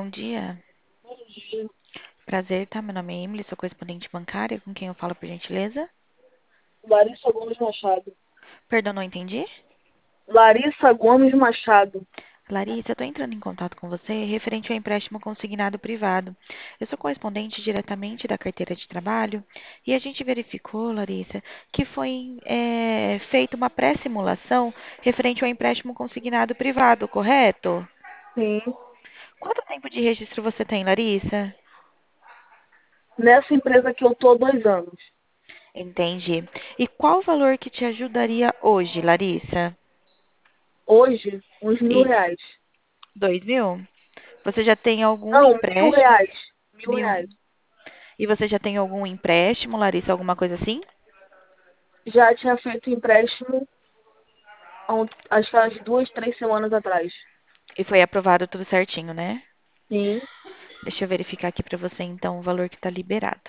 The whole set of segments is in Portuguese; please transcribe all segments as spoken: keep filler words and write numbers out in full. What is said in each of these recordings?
Bom dia. Bom dia. Prazer, tá? Meu nome é Emily, sou correspondente bancária. Com quem eu falo, por gentileza? Larissa Gomes Machado. Perdão, não entendi? Larissa Gomes Machado. Larissa, eu tô entrando em contato com você referente ao empréstimo consignado privado. Eu sou correspondente diretamente da carteira de trabalho e a gente verificou, Larissa, que foi é, feita uma pré-simulação referente ao empréstimo consignado privado, correto? Sim. Quanto tempo de registro você tem, Larissa? Nessa empresa que eu tô há dois anos. Entendi. E qual o valor que te ajudaria hoje, Larissa? Hoje, uns mil E reais. dois mil? Você já tem algum Não, mil empréstimo? reais. Mil Mil. reais. E você já tem algum empréstimo, Larissa, alguma coisa assim? Já tinha feito empréstimo há um- acho que umas duas, três semanas atrás. E foi aprovado tudo certinho, né? Sim. Deixa eu verificar aqui pra você, então, o valor que tá liberado.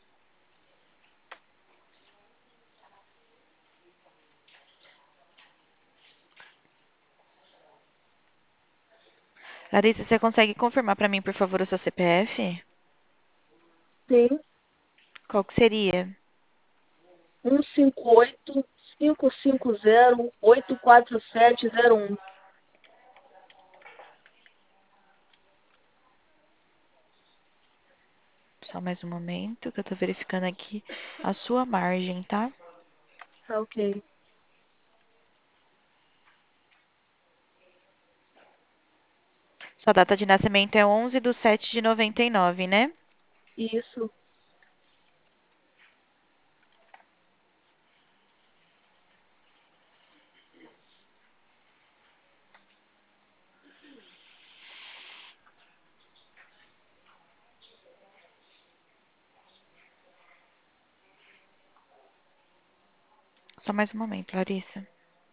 Larissa, você consegue confirmar pra mim, por favor, o seu C P F? Sim. Qual que seria? Um cinco oito, cinco cinco zero, oito quatro sete zero um. Só mais um momento, que eu tô verificando aqui a sua margem, tá? Tá ok. Sua data de nascimento é onze de sete de noventa e nove, né? Isso. Só mais um momento, Larissa.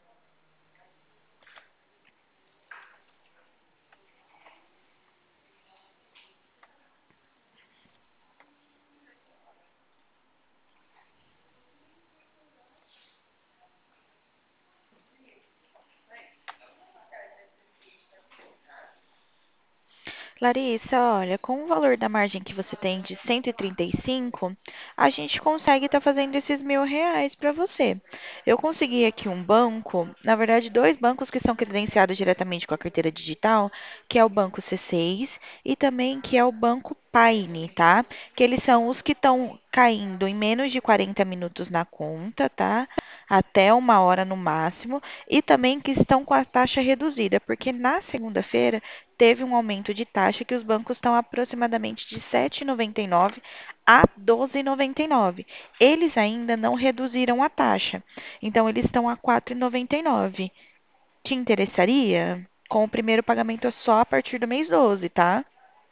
Larissa, olha, com o valor da margem que você tem de cento e trinta e cinco, a gente consegue estar fazendo esses mil reais para você. Eu consegui aqui um banco, na verdade, dois bancos que são credenciados diretamente com a carteira digital, que é o Banco C seis e também que é o Banco Paine, tá? Que eles são os que estão caindo em menos de quarenta minutos na conta, tá? Até uma hora no máximo, e também que estão com a taxa reduzida, porque na segunda-feira teve um aumento de taxa que os bancos estão aproximadamente de sete vírgula noventa e nove a doze vírgula noventa e nove. Eles ainda não reduziram a taxa, então eles estão a quatro vírgula noventa e nove. Te interessaria? Com o primeiro pagamento é só a partir do mês doze, tá?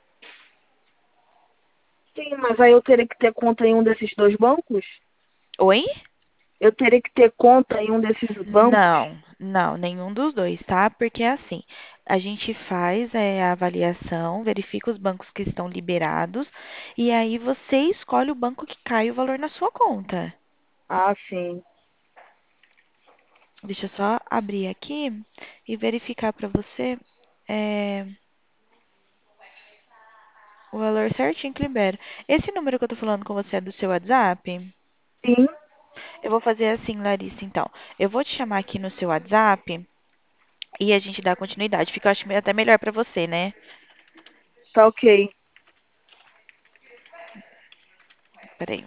Sim, mas aí eu teria que ter conta em um desses dois bancos? Oi? Eu teria que ter conta em um desses bancos? Não, não, nenhum dos dois, tá? Porque assim, a gente faz é, a avaliação, verifica os bancos que estão liberados e aí você escolhe o banco que cai o valor na sua conta. Ah, sim. Deixa eu só abrir aqui e verificar para você é, o valor certinho que libera. Esse número que eu tô falando com você é do seu WhatsApp? Sim, Eu vou fazer assim, Larissa, então. Eu vou te chamar aqui no seu WhatsApp e a gente dá continuidade. Fica, eu acho, até melhor para você, né? tá ok. Peraí.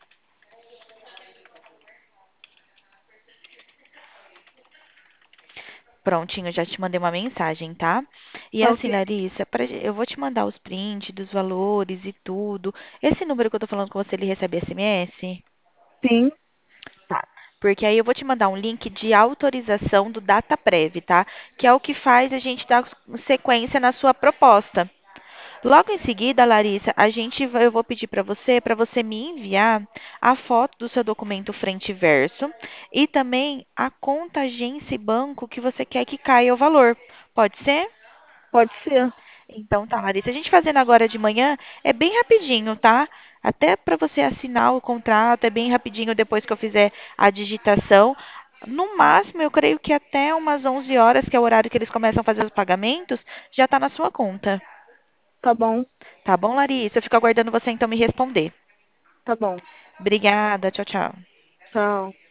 Prontinho, eu já te mandei uma mensagem, tá? E Tá ok. assim, Larissa, pra gen- eu vou te mandar os prints dos valores e tudo. Esse número que eu tô falando com você, ele recebe S M S? Sim, Tá. Porque aí eu vou te mandar um link de autorização do DataPrev, tá? Que é o que faz a gente dar sequência na sua proposta. Logo em seguida, Larissa, a gente vai- eu vou pedir para você, para você me enviar a foto do seu documento frente e verso e também a conta, agência e banco que você quer que caia o valor. Pode ser? pode ser. Então tá, Larissa. A gente fazendo agora de manhã é bem rapidinho, tá? Até para você assinar o contrato é bem rapidinho depois que eu fizer a digitação. No máximo, eu creio que até umas onze horas, que é o horário que eles começam a fazer os pagamentos, já está na sua conta. Tá bom, Tá bom, Larissa? Eu fico aguardando você então me responder. tá bom. Obrigada, tchau, tchau. Tchau.